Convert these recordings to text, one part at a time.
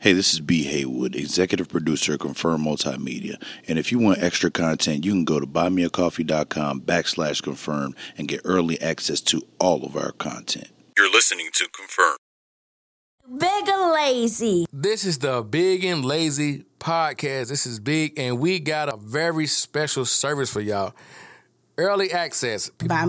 Hey, this is B. Haywood, executive producer of Confirm Multimedia. And if you want extra content, you can go to buymeacoffee.com/confirm and get early access to all of our content. You're listening to Confirm. Big and Lazy. This is the Big and Lazy podcast. This is Big, and we got a very special service for y'all. Early access.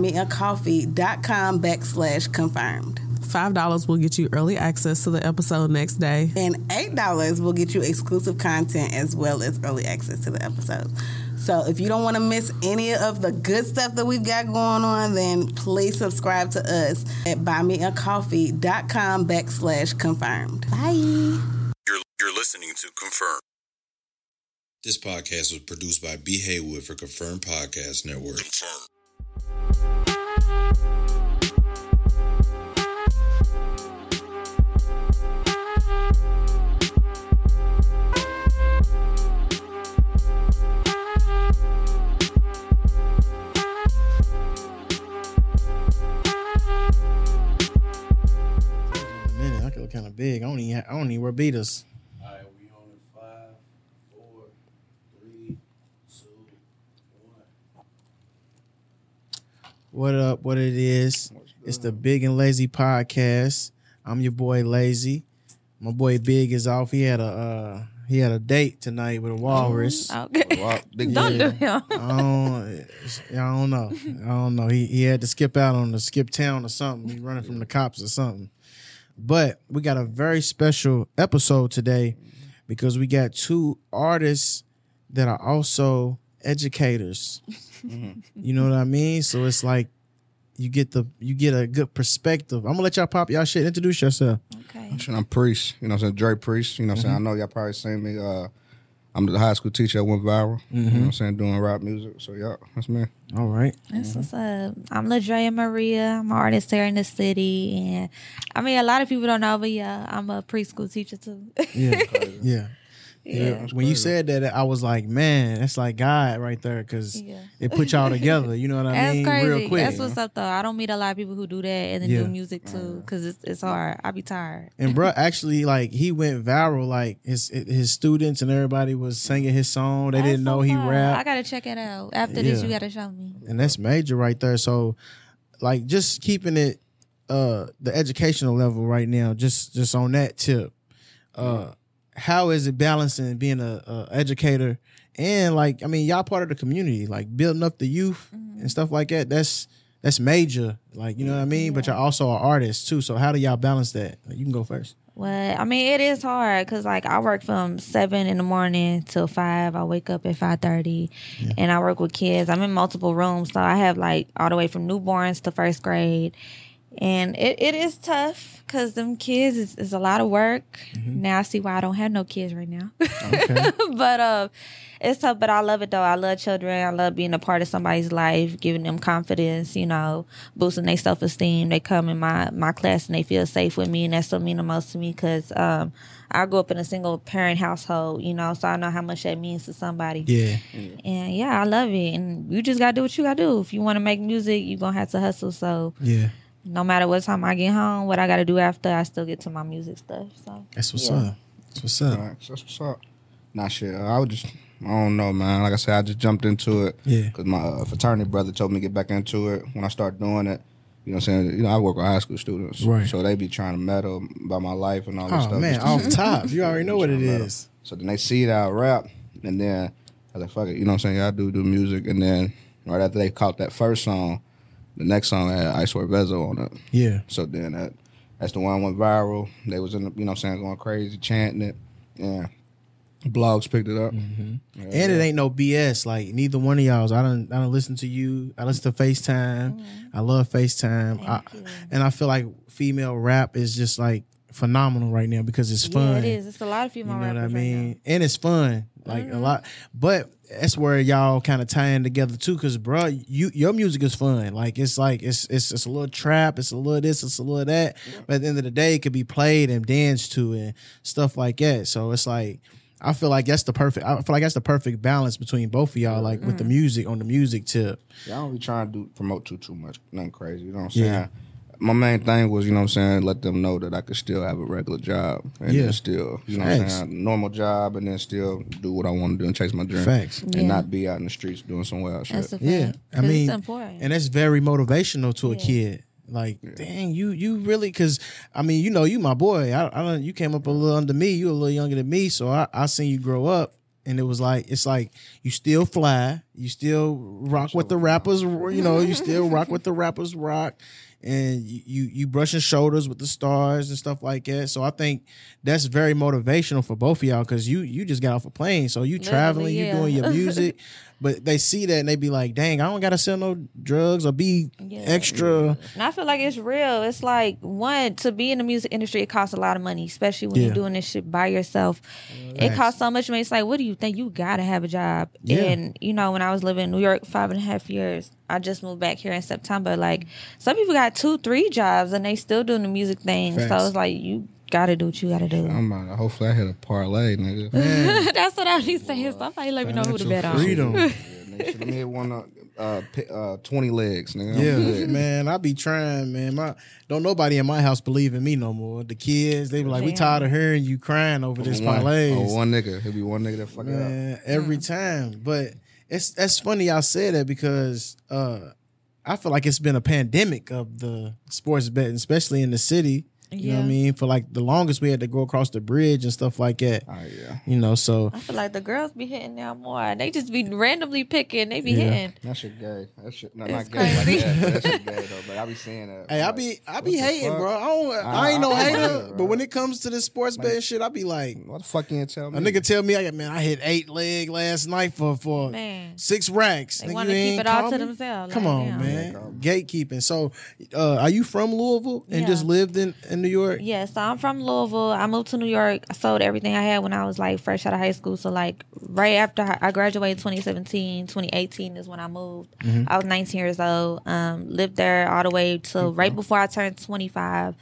Buymeacoffee.com/confirmed. $5 will get you early access to the episode next day. And $8 will get you exclusive content as well as early access to the episode. So if you don't want to miss any of the good stuff that we've got going on, then please subscribe to us at buymeacoffee.com/confirmed. Bye. You're listening to Confirm. This podcast was produced by B. Haywood for Confirm Podcast Network. Confirm. I feel kind of big. I don't even wear beaters. All right, we on in 5, 4, 3, 2, 1. What up? What it is? It's the Big and Lazy podcast. I'm your boy Lazy. My boy Big is off. He had a date tonight with a walrus. Okay. Don't do him. I don't know. He had to skip out on the skip town or something. He's running from the cops or something. But we got a very special episode today because we got two artists that are also educators. You know what I mean? So it's like you get a good perspective. I'm gonna let y'all pop y'all shit. Introduce yourself. Okay. I'm Priest. You know what I'm saying? Dre Priest. You know what I'm saying? I know y'all probably seen me. I'm the high school teacher that went viral. You know what I'm saying? Doing rap music. So, yeah, that's me. All right. That's what's up. I'm LaDrea Maria. I'm an artist here in the city. And I mean, a lot of people don't know, but yeah, I'm a preschool teacher too. Yeah. Yeah. When you said that, I was like, man, that's like God right there because it put y'all together. You know what I mean? That's crazy. Real quick. That's what's up, though. I don't meet a lot of people who do that and then do music too because it's hard. I be tired. And bro, actually, like he went viral. Like his students and everybody was singing his song. They didn't know he rapped. I gotta check it out. After this, you gotta show me. And that's major right there. So, like, just keeping it the educational level right now. Just on that tip. How is it balancing being a educator and like, I mean, y'all part of the community, like building up the youth and stuff like that. That's major. Like, you know what I mean? But y'all also are artists too. So how do y'all balance that? Like, you can go first. Well, I mean, it is hard because like I work from 7 in the morning till 5. I wake up at 5:30 and I work with kids. I'm in multiple rooms. So I have like all the way from newborns to first grade. And it is tough because them kids is a lot of work. Now I see why I don't have no kids right now. Okay. But it's tough, but I love it though. I love children. I love being a part of somebody's life, giving them confidence, you know, boosting their self-esteem. They come in my class and they feel safe with me, and that's what means the most to me because I grew up in a single parent household, you know, so I know how much that means to somebody. Yeah. And yeah, I love it. And you just got to do what you got to do. If you want to make music, you're going to have to hustle. So yeah. No matter what time I get home, what I got to do after, I still get to my music stuff. So that's what's up. That's what's up. Right, that's what's up. Nah, shit. I don't know, man. Like I said, I just jumped into it. Yeah. Because my fraternity brother told me to get back into it. When I started doing it, you know what I'm saying? You know, I work with high school students. Right. So they be trying to meddle about my life and all this stuff. Oh, man, off top. You already know what it is. So then they see that I rap, and then I was like, fuck it. You know what I'm saying? Yeah, I do music. And then right after they caught that first song, the next song had I Swear Vezo on it. Yeah. So then that's the one went viral. They was in the, you know what I'm saying, going crazy, chanting it. Yeah. Blogs picked it up. Yeah, and it ain't no BS. Like neither one of y'all. I don't listen to you. I listen to FaceTime. I love FaceTime. And I feel like female rap is just like phenomenal right now because it's fun. Yeah, it is. It's a lot of female rappers. You know what I mean? Right now. And it's fun. Like a lot. But that's where y'all kind of tying together too, because bro, your music is fun. Like it's a little trap, it's a little this, it's a little that. But at the end of the day, it could be played and danced to and stuff like that. So it's like I feel like that's the perfect balance between both of y'all, like with the music on the music tip. Yeah, I don't be trying to promote too much, nothing crazy. You know what I'm saying? my main thing was, you know what I'm saying, let them know that I could still have a regular job and then still, you know what I'm saying, normal job, and then still do what I want to do and chase my dream. Facts. And not be out in the streets doing some wild shit. That's a fact. Yeah, I mean, it's important. and that's very motivational to a kid. Like, dang, you really, because I mean, you my boy. You came up a little under me. You a little younger than me, so I seen you grow up, and it's like you still fly, you still rock what the rappers, you still rock what the rappers rock, and you brushing shoulders with the stars and stuff like that. So I think that's very motivational for both of y'all, because you just got off a plane, so you traveling, you doing your music. But they see that and they be like, dang, I don't got to sell no drugs or be extra. And I feel like it's real. It's like, one, to be in the music industry, it costs a lot of money, especially when you're doing this shit by yourself. It costs so much money. It's like, what do you think? You got to have a job. Yeah. And, when I was living in New York 5.5 years, I just moved back here in September. Like, some people got 2-3 jobs and they still doing the music thing. Facts. So it's like, you gotta do what you gotta do. Hopefully I hit a parlay, nigga. That's what I be saying. Somebody let me know who to bet on. Freedom. Let me hit one 20 legs, nigga. Yeah, man, I be trying, man. Don't nobody in my house believe in me no more. The kids, they be like, we tired of hearing you crying over this parlay. One nigga. He'll be one nigga that fuck it up. Every time. But that's funny y'all said that, because I feel like it's been a pandemic of the sports betting, especially in the city. You know what I mean? For like the longest, we had to go across the bridge and stuff like that. Oh, yeah. So I feel like the girls be hitting now more. They just be randomly picking. They be hitting. That shit gay. That shit not gay like that. That shit gay though. But I be seeing that. Hey, I be hating, bro. I ain't no hater. But when it comes to this sports betting shit, I be like, what the fuck you ain't tell me? A nigga tell me, I hit 8 leg last night for 6 racks. They want to keep it all to themselves. Come on, man. Gatekeeping. So, are you from Louisville and just lived in New York? Yeah, so I'm from Louisville. I moved to New York. I sold everything I had when I was like fresh out of high school. So like right after I graduated 2017, 2018 is when I moved. Mm-hmm. I was 19 years old. Lived there all the way till right before I turned 25.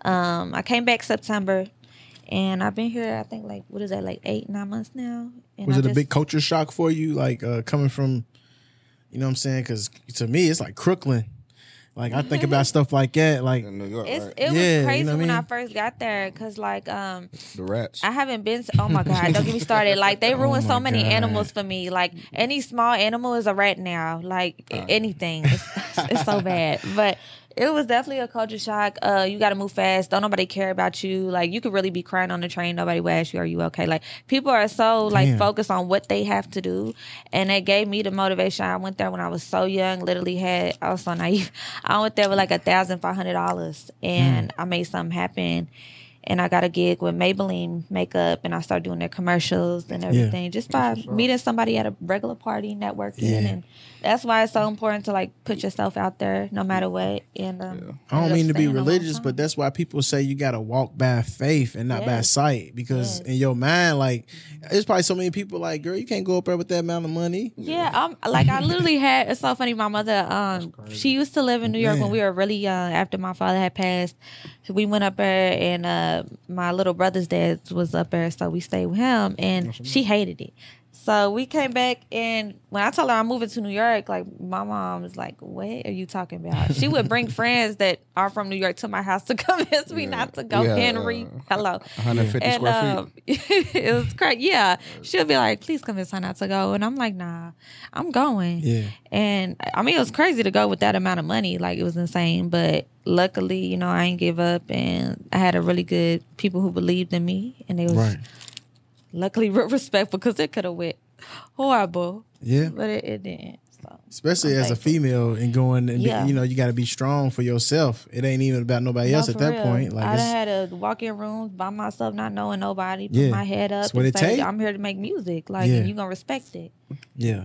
I came back September, and I've been here, I think, like, what is that, like 8-9 months now? And was it a big culture shock for you, like coming from, you know what I'm saying? Because to me, it's like Crooklyn. Like, I think about stuff like that. Like, in New York, it was crazy when I first got there, because, like, the rats. I haven't been, oh my God, don't get me started. Like, they ruined so many animals for me. Like, any small animal is a rat now. Like, anything. It's so bad. But it was definitely a culture shock. You got to move fast. Don't nobody care about you. Like, you could really be crying on the train. Nobody will ask you, are you okay? Like, people are so, like, focused on what they have to do. And it gave me the motivation. I went there when I was so young, I was so naive. I went there with like $1,500, and I made something happen. And I got a gig with Maybelline makeup, and I started doing their commercials and everything just by meeting somebody at a regular party, networking. And that's why it's so important to like put yourself out there no matter what. And I don't mean to be religious, but that's why people say you got to walk by faith and not by sight, because in your mind, like, there's probably so many people like, girl, you can't go up there with that amount of money. Yeah, like I literally had, it's so funny, my mother, she used to live in New York when we were really young. After my father had passed, we went up there, and my little brother's dad was up there, so we stayed with him, and she hated it. So we came back, and when I told her I'm moving to New York, like, my mom was like, what are you talking about? She would bring friends that are from New York to my house to convince me not to go. Henry, hello. 150 square feet. It was crazy. Yeah. She'll be like, please convince her not to go. And I'm like, nah, I'm going. Yeah. And I mean, it was crazy to go with that amount of money. Like, it was insane. But luckily, I ain't give up, and I had a really good people who believed in me, and they was luckily respectful, because it could have went horrible. Yeah. But it didn't. So especially as a female and going and you got to be strong for yourself. It ain't even about nobody else at that point. Like, I done had to walk in rooms by myself, not knowing nobody, put my head up and say, I'm here to make music. Like, and you gonna respect it. Yeah.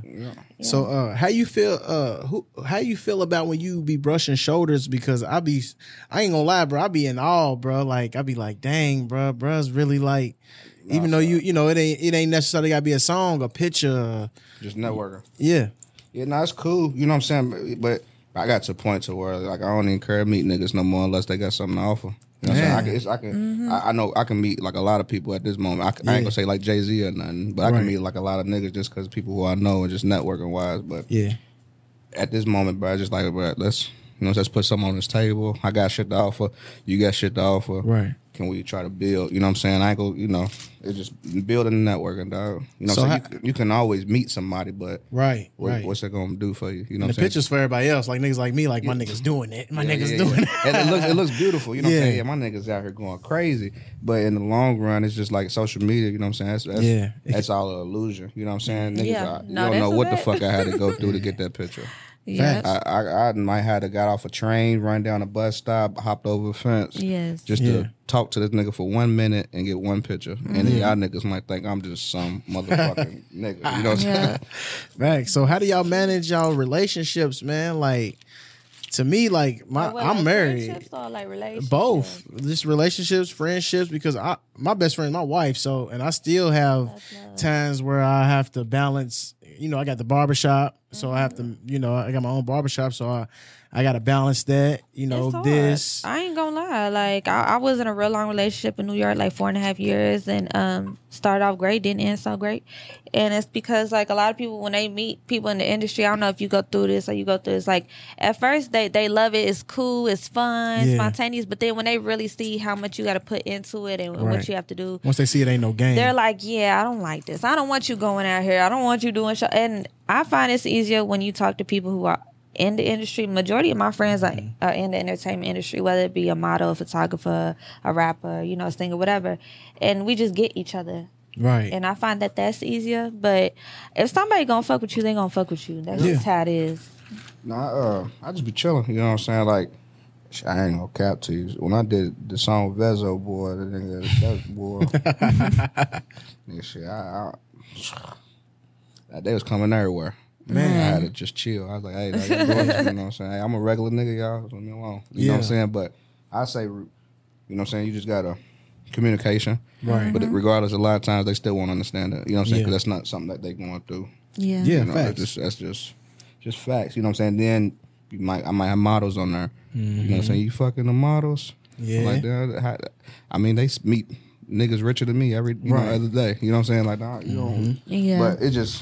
So how you feel how you feel about when you be brushing shoulders? Because I ain't gonna lie, bro, I be in awe, bro. Like, I be like, dang, bruh's really like, even though it ain't necessarily gotta be a song, a picture, just networking. Yeah, it's cool. You know what I'm saying? But I got to a point to where, like, I don't even care to meet niggas no more unless they got something to offer. You know what I'm saying? I know I can meet like a lot of people at this moment. I ain't gonna say like Jay-Z or nothing, but I can meet like a lot of niggas just because people who I know and just networking wise. But at this moment, bro, I just like, bro, let's You know, let's put something on this table. I got shit to offer. You got shit to offer. Right. Can we try to build? You know what I'm saying? I ain't go. You know, it's just building the networking, dog. You know, So what I'm saying? You can always meet somebody, but Right. what's that gonna do for you? You know, And what the I'm saying? pictures for everybody else, like niggas like me, like my niggas doing it. My niggas Yeah. doing it. And it looks beautiful. You know what I'm Yeah. saying? Yeah, my niggas out here going crazy. But in the long run, it's just like social media. You know what I'm saying? That's all an illusion. You know what I'm saying? Niggas, Yeah. you No, don't that's know a what the fact. fuck I had to go through to get that picture. Yeah. I might have to got off a train, run down a bus stop, hopped over a fence, Yes. just Yeah. to talk to this nigga for 1 minute and get one picture. And then y'all niggas might think I'm just some motherfucking nigga. You know what I'm saying? Right. So how do y'all manage y'all relationships, man? Like, to me, like I'm married. Friendships or like relationships? Both, just relationships, friendships. Because my best friend is my wife. So, and I still have times where I have to balance. You know, I got the barbershop, so I have to. You know, I got my own barbershop, so I got to balance that. You know, It's hard. this. I ain't gonna lie. Like I was in a real long relationship in New York, like 4.5 years, and started off great, didn't end so great. And it's because like a lot of people when they meet people in the industry, I don't know if you go through this or you go through this. Like at first they love it, it's cool, it's fun, Yeah. spontaneous. But then when they really see how much you got to put into it and Right. what you have to do, Once they see it ain't no game. they're like, yeah, I don't like this. I don't want you going out here. I don't want you doing show. And I find it's easier when you talk to people who are in the industry. Majority of my friends are in the entertainment industry, whether it be a model, a photographer, a rapper, you know, a singer, whatever. And we just get each other. Right. And I find that that's easier. But if somebody gonna fuck with you, they gonna fuck with you. That's just how it is. Nah, I just be chilling. You know what I'm saying? Like, I ain't gonna cap to you. When I did the song with Vezo, boy, that nigga, that boy, nigga, shit, they was coming everywhere. Man, I had to just chill. I was like, hey, like, you know what I'm saying? Hey, I'm a regular nigga, y'all. Leave me alone. You know what I'm saying? But I say, you know what I'm saying? You just gotta communication. Right. But regardless, a lot of times they still won't understand it. You know what I'm saying? Yeah. Because that's not something that they going through. Yeah. Yeah, You know, facts. that's just facts. You know what I'm saying? Then I might have models on there. You know what I'm saying? You fucking the models. Yeah. Like that. I mean, they meet niggas richer than me every other day. You know what I'm saying? Like, nah, you know. Yeah. But it just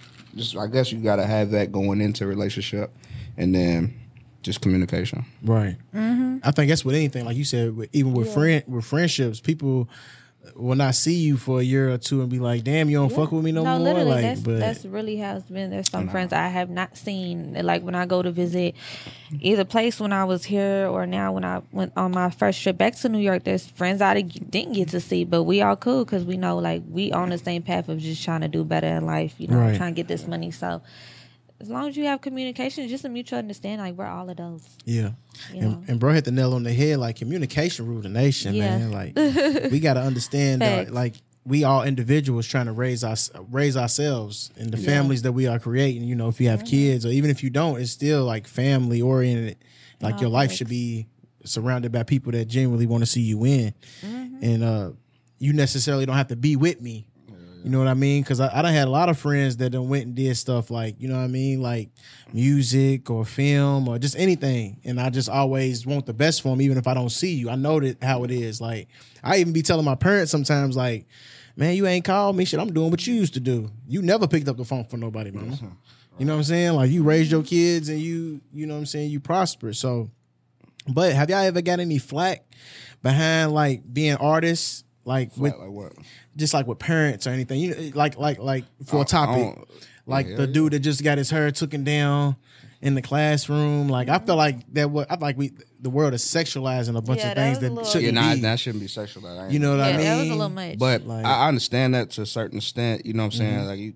I guess you gotta have that going into a relationship, and then just communication. Right. I think that's with anything, like you said, even with friendships, people will not see you for a year or two and be like, "Damn, you don't fuck with me no more." Literally, Like, that's really how it's been. There's some friends I have not seen. Like when I go to visit either place when I was here or now when I went on my first trip back to New York, there's friends I didn't get to see, but we all cool because we know like we on the same path of just trying to do better in life. You know, Right. trying to get this money. So as long as you have communication, just a mutual understanding, like we're all of those. yeah. You know? And bro hit the nail on the head. Like communication rule the nation, Yeah. man. Like we got to understand that, Facts. like we all individuals trying to raise ourselves and the families that we are creating. You know, if you have kids or even if you don't, it's still like family oriented. Like your life should be surrounded by people that genuinely want to see you win, and you necessarily don't have to be with me. You know what I mean? Because I done had a lot of friends that done went and did stuff like, you know what I mean? Like music or film or just anything. And I just always want the best for them, even if I don't see you. I know that how it is. Like, I even be telling my parents sometimes, like, man, you ain't called me. Shit, I'm doing what you used to do. You never picked up the phone for nobody, mama. You know what I'm saying? Like, you raised your kids and you know what I'm saying? You prosper. So, but have y'all ever got any flack behind, like, being artists? Like, with, Like what? just like with parents or anything, you know, like for a topic, like the dude that just got his hair taken down in the classroom. Like I feel like the world is sexualizing a bunch of things that shouldn't be. That shouldn't be sexualized. You know what I mean? that was a little much. But Like- I understand that to a certain extent. You know what I'm saying? Like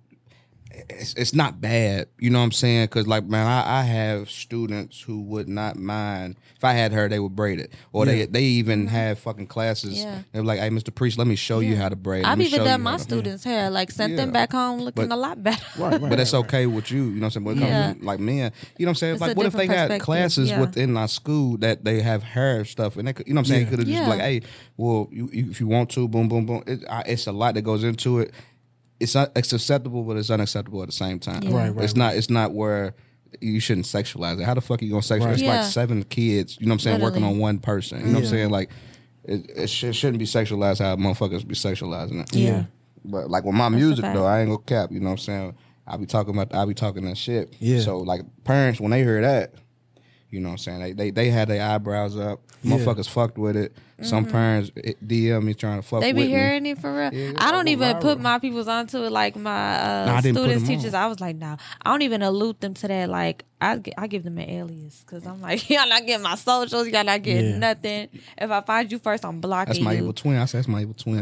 it's not bad. You know what I'm saying? Because like man, I have students who would not mind if I had hair, they would braid it, or they even have fucking classes. Yeah. They're like, hey, Mr. Priest, let me show you how to braid. Let I've me even show done you my how to-" students' hair, like sent them Yeah. back home looking But- a lot better. But that's okay with you. You know what I'm saying? When it comes to like men, you know what I'm saying? It's Like, a what if they different had perspective, classes yeah. within our school that they have hair stuff, and they could, you know what I'm saying? You could have just Yeah. be like, hey, well, you, if you want to, boom, boom, boom. It's a lot that goes into it. It's acceptable, but it's unacceptable at the same time. Yeah. Right, It's not where you shouldn't sexualize it. How the fuck are you gonna sexualize? It's Yeah. like 7 kids. You know what I'm saying? Working Literally. on one person. You know what I'm saying? Like it shouldn't be sexualized how motherfuckers be sexualizing it. Yeah. But like with my a music fact. though, I ain't gonna cap. You know what I'm saying? I be talking that shit. Yeah. So like parents when they hear that, You know what I'm saying? They had their eyebrows up. Motherfuckers fucked with it. Some parents DM me trying to fuck with me. They be hearing it for real. Yeah, I don't even viral. put my peoples onto it like my I didn't put students, them on. teachers. I was like, nah. I don't even allude them to that. Like, I give them an alias because I'm like, y'all not getting my socials. Y'all not getting nothing. If I find you first, I'm blocking That's my you. evil twin. I said that's my evil twin.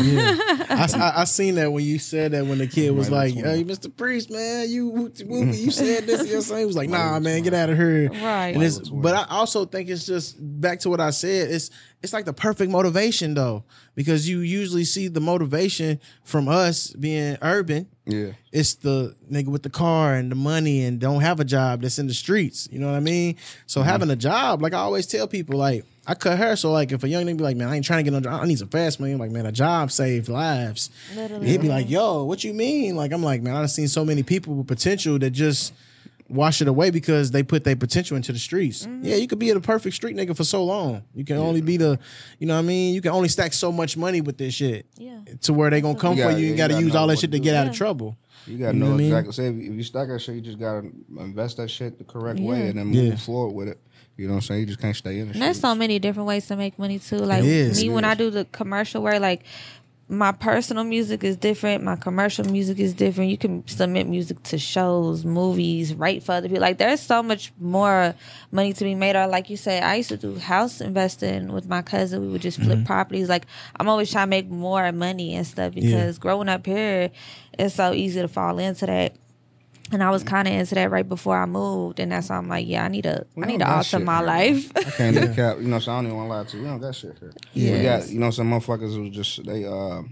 I seen that when you said that when the kid was like, "Hey, Mr. Priest, man, you said this." You know, so he was like, "Nah, man, get out of here." Right. And but I also think it's just back to what I said. It's like the perfect motivation though, because you usually see the motivation from us being urban. Yeah. It's the nigga with the car and the money and don't have a job that's in the streets. You know what I mean? So having a job, like I always tell people, like I cut hair. So like if a young nigga be like, man, I ain't trying to get no job. I need some fast money. I'm like, man, a job saved lives. Literally. He'd be like, yo, what you mean? Like I'm like, man, I've seen so many people with potential that just wash it away because they put their potential into the streets. Yeah, you could be the perfect street nigga for so long. You can only be the, you know what I mean? You can only stack so much money with this shit. Yeah. To where they gonna come for you. You gotta use all that shit to get out of trouble. You gotta know exactly. Say if you stack that shit, you just gotta invest that shit the correct way and then move forward with it. You know what I'm saying? You just can't stay in the And there's so many different ways to make money too. Like when I do the commercial work, like my personal music is different. My commercial music is different. You can submit music to shows, movies, write for other people. Like there's so much more money to be made. Or like you said, I used to do house investing with my cousin. We would just flip properties. Like I'm always trying to make more money and stuff because growing up here, it's so easy to fall into that. And I was kind of into that right before I moved, and that's why I'm like, I need to alter my life. I can't cap, you know. So I don't even want to lie to you. We don't got shit here. We got, you know, some motherfuckers who just they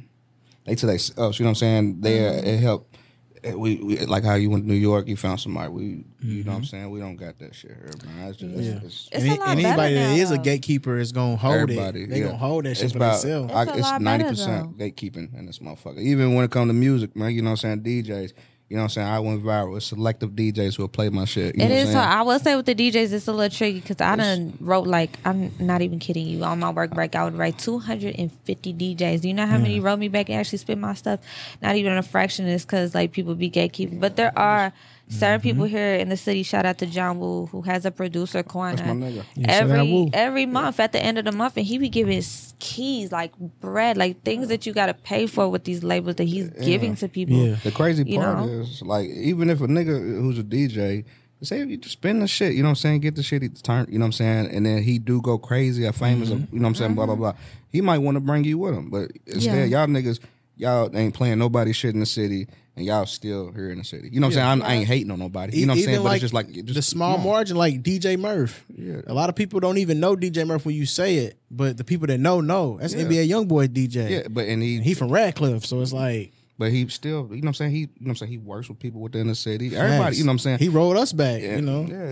to they us. You know what I'm saying? It helped. We like how you went to New York, you found somebody. You know what I'm saying? We don't got that shit here, man. It's just It's a lot and anybody better that is a now, gatekeeper is gonna hold everybody. it. They gonna hold that shit It's for about themselves. It's a it's lot better, 90% gatekeeping in this motherfucker. Even when it comes to music, man. You know what I'm saying? DJs. You know what I'm saying? I went viral. It's selective DJs who will play my shit. You know It what I'm is saying? hard. I will say with the DJs, it's a little tricky because I done wrote like, I'm not even kidding you. On my work break, I would write 250 DJs. Do you know how many wrote me back and actually spit my stuff? Not even a fraction is because like people be gatekeeping. But there are certain people here in the city. Shout out to John Woo, who has a producer corner. That's my nigga. Every month at the end of the month, and he be giving his keys like bread, like things that you got to pay for with these labels that he's giving to people. Yeah. The crazy part is, like, even if a nigga who's a DJ, say if you just spend the shit, you know what I'm saying, get the shit he turned, you know what I'm saying, and then he do go crazy or famous, you know what I'm saying, blah, blah, blah. He might want to bring you with him, but instead, y'all niggas, y'all ain't playing nobody's shit in the city, and y'all still here in the city. You know what I'm saying? I ain't hating on nobody. You know what I'm saying? Even But like it's just like the small margin, like DJ Murph. Yeah. A lot of people don't even know DJ Murph when you say it, but the people that know. That's NBA YoungBoy DJ. Yeah, but and he from Radcliffe, so it's like. But he still, you know what I'm saying? He works with people within the city. Everybody, you know what I'm saying? He rolled us back, Yeah, you know. Yeah,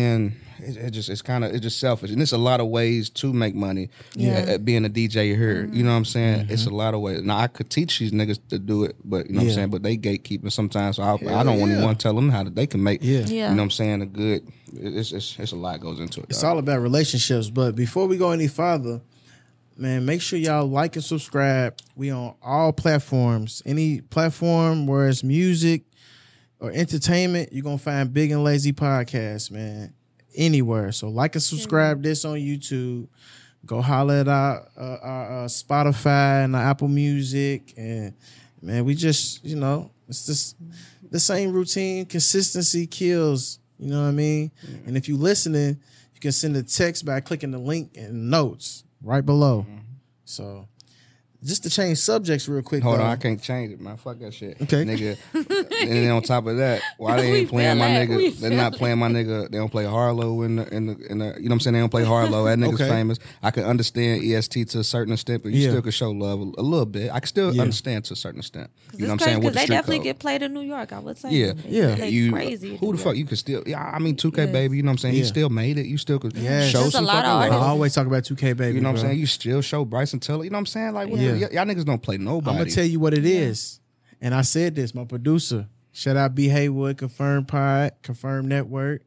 it's just selfish. And there's a lot of ways to make money at being a DJ here. You know what I'm saying? It's a lot of ways. Now I could teach these niggas to do it, but you know what I'm saying? But they gatekeeping sometimes. So I don't even want to tell them how they can make you know what I'm saying, a good it's a lot goes into it. It's all about relationships. But before we go any farther, man, make sure y'all like and subscribe. We on all platforms. Any platform where it's music or entertainment, you're going to find Big and Lazy Podcast, man. Anywhere. So like and subscribe this on YouTube. Go holler at our Spotify and our Apple Music. And, man, we just, you know, it's just the same routine. Consistency kills. You know what I mean? And if you listening, you can send a text by clicking the link in notes right below. So, just to change subjects real quick. Hold on, I can't change it, man. Fuck that shit. Okay. Nigga. And then on top of that, why they ain't playing my nigga? They're not playing my nigga. They don't play Harlow in the you know what I'm saying? They don't play Harlow. That nigga's famous. I can understand EST to a certain extent, but you still can show love a little bit. I can still understand to a certain extent. You know what I'm saying? With the they street definitely code. get played in New York, I would say. Yeah. They crazy. Who the fuck you could still? Yeah, I mean 2K baby. You know what I'm saying? He still made it. You still could show There's some a lot fucking of love. artists. I always talk about 2K baby. You know what I'm bro. saying? You still show Bryson Tiller. You know what I'm saying? Like, y'all niggas don't play nobody. I'm gonna tell you what it is. And I said this, my producer. Shout out B. Haywood, Confirmed Pod, Confirmed Network.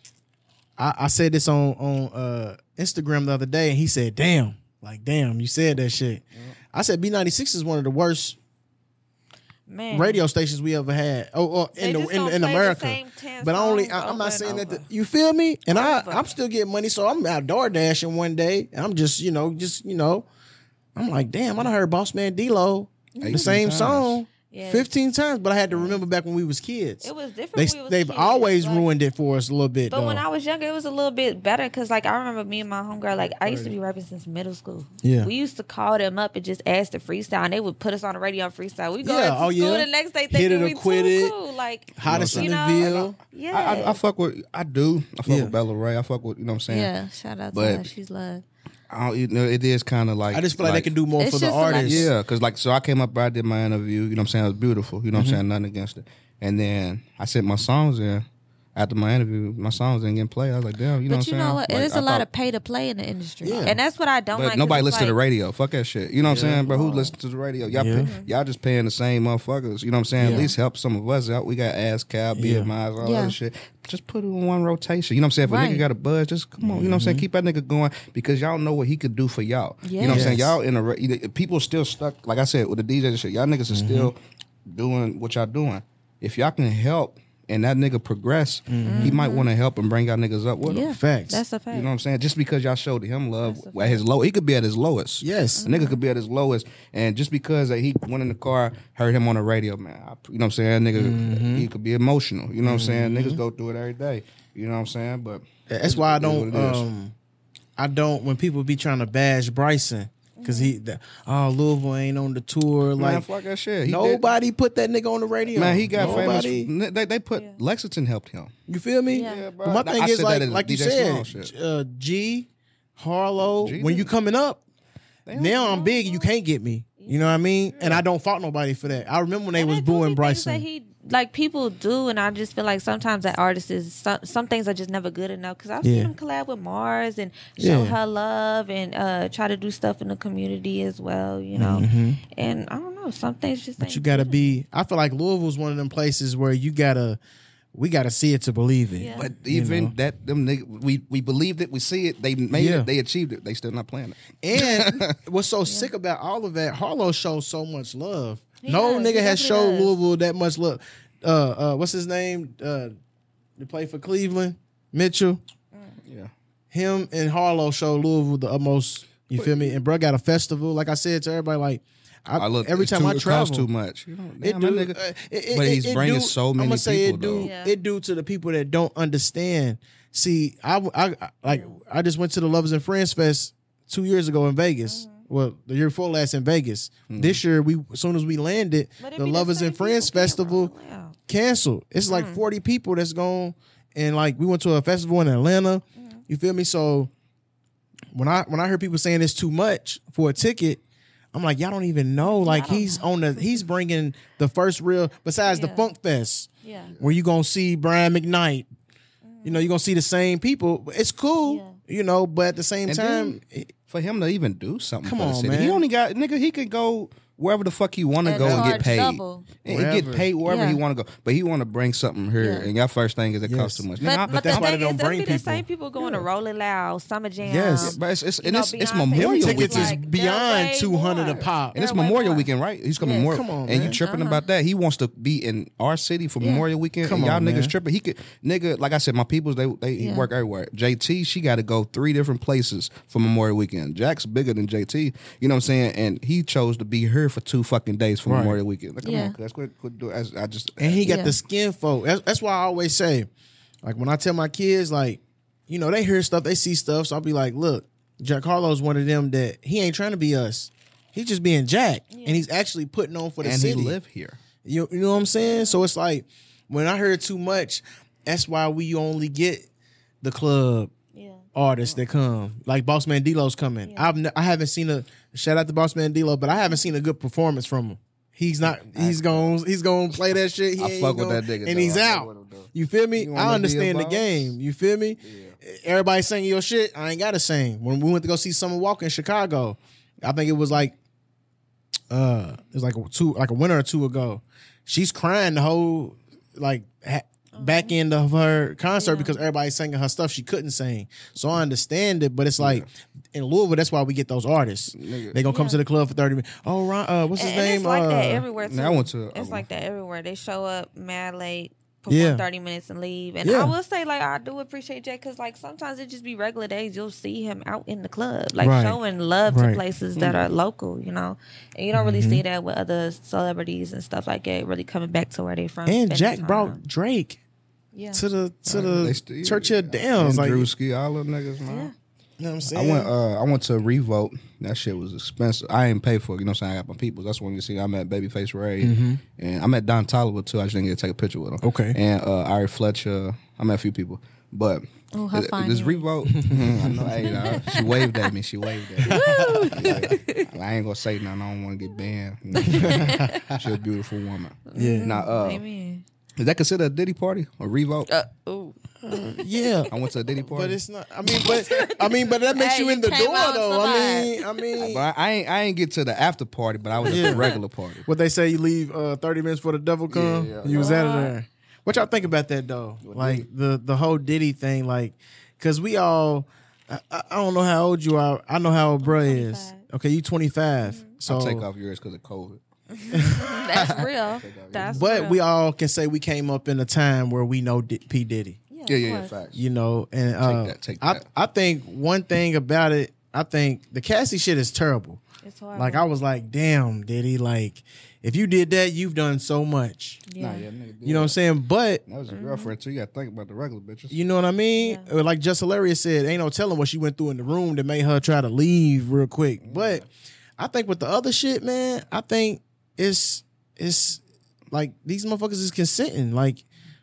I said this on Instagram the other day, and he said, damn, you said that shit. I said B96 is one of the worst Man. radio stations we ever had. They In just gonna in play the America. same 10 But songs I'm over not and saying that. over. You feel me? And Over. I'm still getting money, so I'm out door dashing one day. And I'm just I'm like, damn, I done heard Boss Man D-Lo the same times. song Yes. 15 times, but I had to remember back when we was kids. It was different when we was They've kids, always like- ruined it for us a little bit. But though. when I was younger, it was a little bit better because, like, I remember me and my homegirl, like, I used to be rapping since middle school. Yeah. We used to call them up and just ask to freestyle, and they would put us on the radio and freestyle. We go Yeah, into school yeah. the next day Hit thinking it or we quit too it. cool. Like, Hottest in you the know? Ville. Yeah. I fuck with. I do. I fuck with Bella Ray. I fuck with. You know what I'm saying? Yeah, shout out to But- her. She's loved. It is kind of like. I just feel like they can do more It's for the just like- artists. Yeah, because so I came up, I did my interview. You know what I'm saying? It was beautiful. You know what I'm saying? Nothing against it. And then I sent my songs in. After my interview, my songs didn't get played. I was like, damn, you know But what you I'm know saying? what? Like, There's I a lot thought- of pay to play in the industry. Yeah. And that's what I don't But like. nobody 'cause listens it's to the like- radio. Fuck that shit. You know what I'm saying, bro? Who listens to the radio? Y'all just paying the same motherfuckers. You know what I'm saying? Yeah. At least help some of us out. We got ASCAP, Yeah. BMIs, all Yeah. that shit. Just put it in one rotation. You know what I'm saying? If a Right. nigga got a buzz, just come on. You know what I'm saying? Keep that nigga going because y'all know what he could do for y'all. You know what I'm saying? Yes. Y'all in a people still stuck. Like I said with the DJ and shit, y'all niggas are still doing what y'all doing. If y'all can help and that nigga progress, he might want to help and bring y'all niggas up with him. Yeah. Facts. That's a fact. You know what I'm saying? Just because y'all showed him love That's a at his low, he could be at his lowest. Yes. A nigga could be at his lowest, and just because he went in the car, heard him on the radio, man. You know what I'm saying? Nigga, he could be emotional. You know what I'm saying? Niggas go through it every day. You know what I'm saying? But That's why I it is what it is. don't when people be trying to bash Bryson because Louisville ain't on the tour. Man, Like fuck that shit. He nobody put that nigga on the radio. Man, he got nobody. famous. They put Lexington helped him. You feel me? Yeah. Yeah, bro. But my thing I is said that as like you DJ Small said, shit. G, Harlow. G When you did- coming up, don't now I'm big. You can't get me. You know what I mean? And I don't fault nobody for that. I remember when they And was there do be booing things Bryson. that he like people do, and I just feel like sometimes that artist is some things are just never good enough. Because I've Yeah. seen him collab with Mars and show Yeah. her love and try to do stuff in the community as well. You know, and I don't know, some things just. Mm-hmm. But ain't you gotta good be. I feel like Louisville's one of them places where we gotta see it to believe it. Yeah. But even that, them niggas, we believed it, we see it, they made Yeah. it, they achieved it, they still not playing it. And what's so sick about all of that, Harlow shows so much love. He No does. nigga He has definitely showed does. Louisville that much love. What's his name? To play for Cleveland, Mitchell. Yeah. Him and Harlow showed Louisville the utmost. You feel me? And bro got a festival. Like I said to everybody, like every it's time too, I it travel, costs too much. You know, it damn, do. that nigga, but he's bringing so many I'ma say people, though. Yeah. It do to the people that don't understand. See, I just went to the Lovers and Friends Fest 2 years ago in Vegas. Well, the year before last in Vegas. This year, as soon as we landed, But it the be Lovers same and Friends people, can't Festival roll out. canceled. It's like 40 people that's gone, and like we went to a festival in Atlanta. You feel me? So when I heard people saying it's too much for a ticket, I'm like, y'all don't even know. Like he's bringing the first real besides the Yeah. Funk Fest, Yeah. where you gonna see Brian McKnight. You know, you're gonna see the same people. It's cool, Yeah. you know, but at the same And time, for him to even do something Come for the on, city, man. he only got nigga. He could go wherever the fuck he want to And go and get charge paid, double. and Wherever. get paid wherever Yeah. he want to go. But he want to bring something here, Yeah. and your first thing is it costs Yes. too much. But, Nigga, but that's the why they thing don't is, they'll bring be the people. same people going to Rolling Loud, Summer Jam. Yes. but it's you know, it's Beyonce. Memorial them Weekend. tickets is Like, they're beyond way 200 a more. pop. And it's They're way Memorial more. Weekend, right? He's coming Yeah. Memorial, Come on, and you man. tripping about that. He wants to be in our city for Memorial Weekend. Come and y'all on, niggas man. tripping. He could, nigga, like I said, my peoples they Yeah. work everywhere. JT, she got to go 3 different places for Memorial Weekend. Jack's bigger than JT, you know what I'm saying? And he chose to be here for 2 fucking days for Right. Memorial Weekend. Like, come Yeah. on, that's quit do. I just And he got Yeah. the skin folk. That's why I always say, like when I tell my kids, like, you know, they hear stuff, they see stuff. So I'll be like, look, Jack Harlow's one of them that he ain't trying to be us. He's just being Jack. And he's actually putting on for the and city. he live here. You know what I'm saying? So it's like when I heard too much, that's why we only get the club Yeah. artists that come. Like Boss Man D-Lo's coming. I haven't seen a shout out to Boss Man D-Lo, but I haven't seen a good performance from him. He's gonna play that shit. He I ain't fuck with gonna- that nigga, and though. he's I fuck out. with him, though. You feel me? You wanna I be understand a the boss? game. You feel me? Everybody singing your shit. I ain't gotta sing. When we went to go see Summer Walker in Chicago, I think it was like a winter or two ago. She's crying the whole back end of her concert because everybody's singing her stuff she couldn't sing. So I understand it, but it's like in Louisville, that's why we get those artists. They gonna come to the club for 30 minutes. Oh, Ron, what's his name? It's like that everywhere too. I went to. It's like that everywhere. They show up mad late, perform 30 minutes and leave. And I will say, like, I do appreciate Jay because, like, sometimes it just be regular days. You'll see him out in the club, like showing love to places that are local, you know. And you don't really see that with other celebrities and stuff like that. Really coming back to where they from. And Jack brought Drake. To the Churchill Downs, like Drewski, all them niggas, man. You know what I'm saying? I went to Revolt. That shit was expensive. I ain't pay for it. You know what I'm saying? I got my people. That's when you see I'm at Babyface Ray. And I'm at Don Toliver too. I just didn't get to take a picture with him. Okay. And Ari Fletcher. I'm at a few people. But this Revolt, I know, hey, she waved at me. She waved at me. I ain't gonna say nothing. I don't want to get banned. You know? She's a beautiful woman. Yeah. Now, is that considered a Diddy party or Revolt? Yeah, I went to a Diddy party, but it's not. I mean, but that makes you in the door though. I mean, but I ain't get to the after party, but I was at the regular party. What they say, you leave 30 minutes before the devil come. Yeah. You was out of there. What y'all think about that though? Like the whole Diddy thing, like, cause we all. I don't know how old you are. I know how old bruh is. Okay, you 25. So I'll take off yours because of COVID. That's real. But real. we all can say we came up in a time where we know P. Diddy. Yeah, facts. You know, and take that. I think one thing about it, I think the Cassie shit is terrible. It's horrible. Like I was like, damn, Diddy, like if you did that, you've done so much. Yeah. You know what I'm saying? But that was a girlfriend too. You got to think about the regular bitches. You know what I mean? Yeah. Like Just Hilarious said, ain't no telling what she went through in the room that made her try to leave real quick. But I think with the other shit, man, I think it's like these motherfuckers is consenting. Like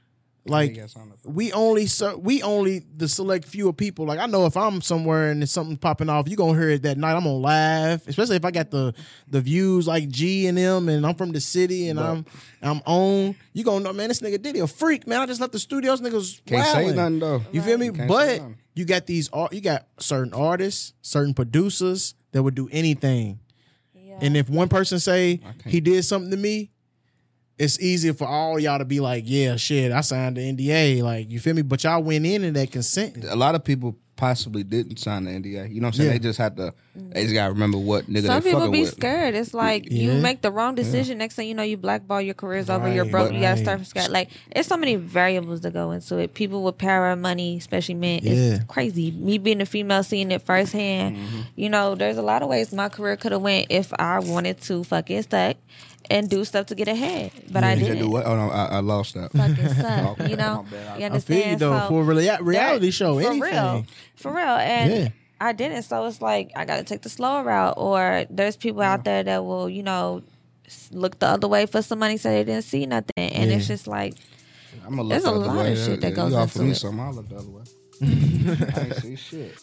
we only the select few of people. Like I know if I'm somewhere and there's something popping off, you gonna hear it that night. I'm gonna laugh, especially if I got the views like G and them, and I'm from the city and I'm on. You gonna know, man, this nigga Diddy a freak, man. I just left the studio. This nigga's can't wilding. say nothing though. You feel me? But you got you got certain artists, certain producers that would do anything. Yeah. And if one person say he did something to me, it's easier for all y'all to be like, yeah, shit, I signed the NDA. Like, you feel me? But y'all went in that consent. A lot of people possibly didn't sign the NDA. You know what I'm saying? They just had to, they just got to remember what nigga Some they people fucking be with. scared. It's like you make the wrong decision. Next thing you know, you blackball your career's over. You're broke. You got to start from scratch. Like, it's so many variables that go into it. People with power, money, especially men, it's crazy. Me being a female, seeing it firsthand, you know, there's a lot of ways my career could have went if I wanted to fucking stuck and do stuff to get ahead, but I didn't. Do what? Oh no, I lost that. Fucking suck, you know. You understand? I feel you though. So for a reality show, anything for real, and I didn't. So it's like I got to take the slower route, or there's people out there that will, you know, look the other way for some money, so they didn't see nothing, and it's just like there's a lot of shit that goes into it. Something, I'll look the other way. I ain't see shit.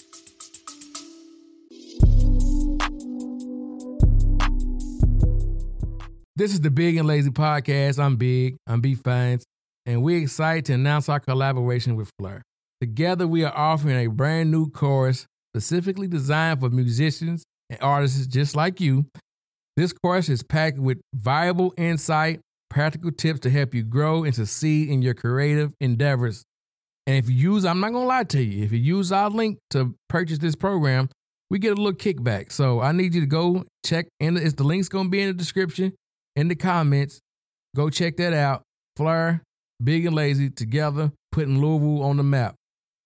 This is the Big and Lazy Podcast. I'm Big. I'm B Fines. And we're excited to announce our collaboration with Fleur. Together, we are offering a brand new course specifically designed for musicians and artists just like you. This course is packed with valuable insight, practical tips to help you grow and succeed in your creative endeavors. And if you use, I'm not going to lie to you, if you use our link to purchase this program, we get a little kickback. So I need you to go check, and the link's going to be in the description. In the comments, go check that out. Fleur, Big and Lazy, together, putting Louisville on the map.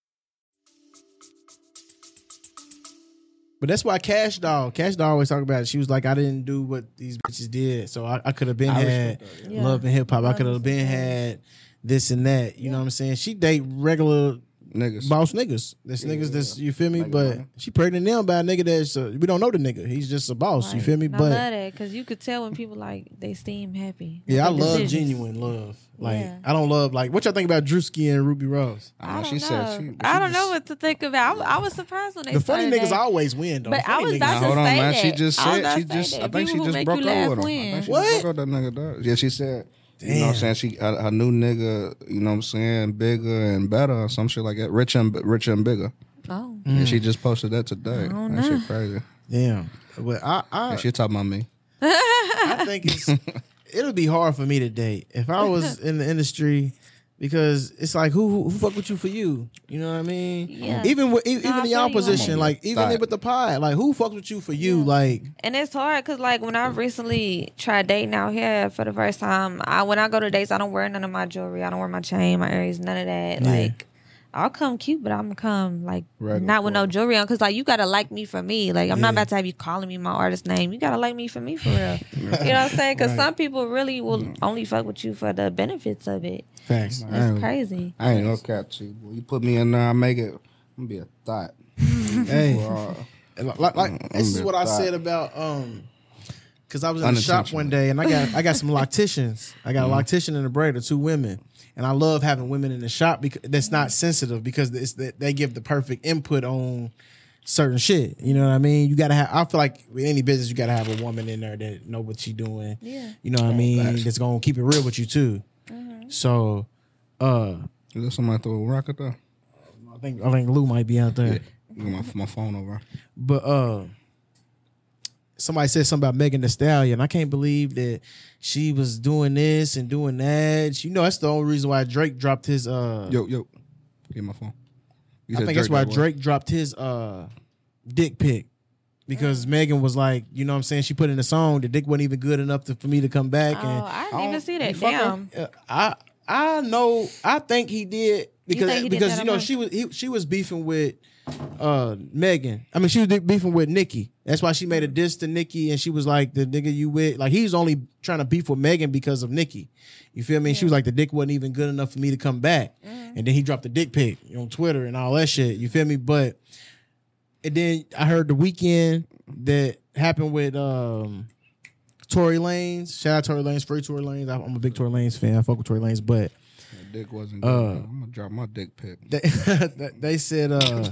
But that's why Cash Doll always talk about it. She was like, I didn't do what these bitches did. So I could have been had love and hip hop. I could have been had this and that. You know what I'm saying? She date regular niggas, boss niggas. This niggas that's, you feel me? But she pregnant now by a nigga that's we don't know the nigga. He's just a boss. Right. You feel me? I love that because you could tell when people like they seem happy. Yeah, I love genuine love. Like I don't love like what y'all think about Drewski and Ruby Rose. I don't know. I don't know what to think about. I was surprised when they. The funny niggas always win though. But I was about to hold on, say man. that. She just said I think she just broke up with him. I think she just broke up that nigga. Dog. Yeah, she said. Damn. You know what I'm saying? She her new nigga, you know what I'm saying, bigger and better or some shit like that. Richer and bigger. Oh. And she just posted that today. That shit crazy. Damn. Well, and she talking about me. I think it'll be hard for me to date. If I was in the industry Because it's like who fuck with you for you? You know what I mean? Yeah. Even I in feel y'all you. position, like even Thought. with the pod, like who fucks with you for you? Like And it's hard because, like, when I recently tried dating out here for the first time, when I go to dates, I don't wear none of my jewelry. I don't wear my chain, my earrings, none of that. Yeah. Like, I'll come cute, but I'm gonna come like Regular not with no form. jewelry on. Because like you gotta like me for me. Like I'm not Yeah. about to have you calling me my artist name. You gotta like me for me for real. You know what I'm saying? Because some people really will only fuck with you for the benefits of it. facts. That's crazy. I ain't no cap to you. Boy. You put me in there, I make it. I'm gonna be a thought. Hey, Boy, like this is what I said about because I was in the shop one day and I got some locticians. I got a loctician and a braider, 2 women. And I love having women in the shop because that's not sensitive because they give the perfect input on certain shit. You know what I mean? You gotta have. I feel like with any business, you gotta have a woman in there that know what she doing. Yeah. You know what I mean? That's gonna keep it real with you too. So, is there somebody throw a rocket there? I think Lou might be out there. Get my phone over. But somebody said something about Megan Thee Stallion. I can't believe that she was doing this and doing that. You know, that's the only reason why Drake dropped his Yo, get my phone. You I said think that's why that Drake dropped his dick pic. Because Megan was like, you know what I'm saying? She put in a song, the dick wasn't even good enough for me to come back. Oh, And I didn't even see that. Damn. I know. I think he did because think he did because that you know on she was beefing with Megan. I mean, she was beefing with Nicki. That's why she made a diss to Nicki, and she was like, "The nigga you with." Like he's only trying to beef with Megan because of Nicki. You feel me? And she was like, "The dick wasn't even good enough for me to come back," and then he dropped the dick pic on Twitter and all that shit. You feel me? But and then I heard the weekend that happened with Tory Lanez. Shout out Tory Lanez, free Tory Lanez. I'm a big Tory Lanez fan. I fuck with Tory Lanez, but That dick wasn't good. I'm gonna drop my dick pic. they said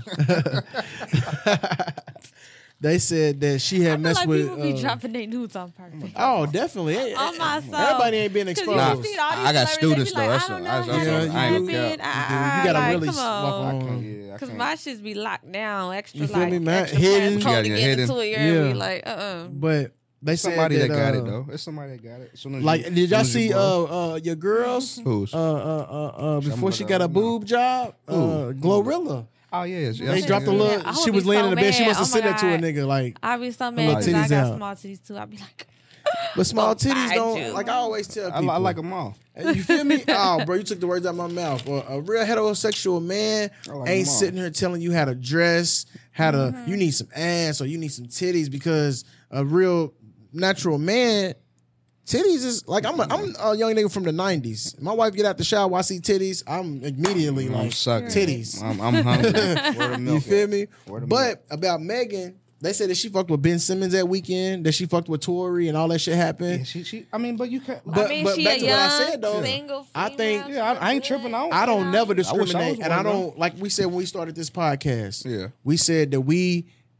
they said that she had I feel messed like with. people be dropping their nudes on purpose. Oh, definitely. On my soul. Everybody ain't been 'Cause exposed. you see all these I got celebrities, students, they be though. like, That's I don't what- know that's how what- that I ain't happened. cap. You gotta Like, really come walk on. on. Because my shits be locked down, extra You feel like me, man? extra Hidden. fast code to Yeah, get hidden. into it. Yeah. Yeah. Like, But they said Somebody that got uh, it though. It's somebody that got it. As soon as Like, you, did y'all as soon as see you blow. your girls? Who's? Before she got a boob job, Glorilla. Oh yeah, They dropped a little. I would She was be laying so in the bed. She mad. must have Oh said my that to a God. nigga. Like, I be so little mad because I titties got out. small titties too. I be like, but small Gonna titties find don't. you. Like I always tell people, I like them all. You feel me? Oh, bro, you took the words out of my mouth. A real heterosexual man I like ain't them all. sitting here telling you how to dress, how to you need some ass or you need some titties because a real natural man, titties is like I'm a young nigga from the 90s. My wife get out the shower, I see titties, I'm immediately I'm like sucking. titties. I'm hungry. Where the milk You feel at? me? Where the But about Megan, they said that she fucked with Ben Simmons that weekend, that she fucked with Tory and all that shit happened. Yeah, she. I mean, but you can't. But- I mean, but she back a to what I young, said, though, single I think- female. Yeah, I ain't tripping. I don't never wish I was discriminate, and I one, don't like we said when we started this podcast. Yeah. we said that we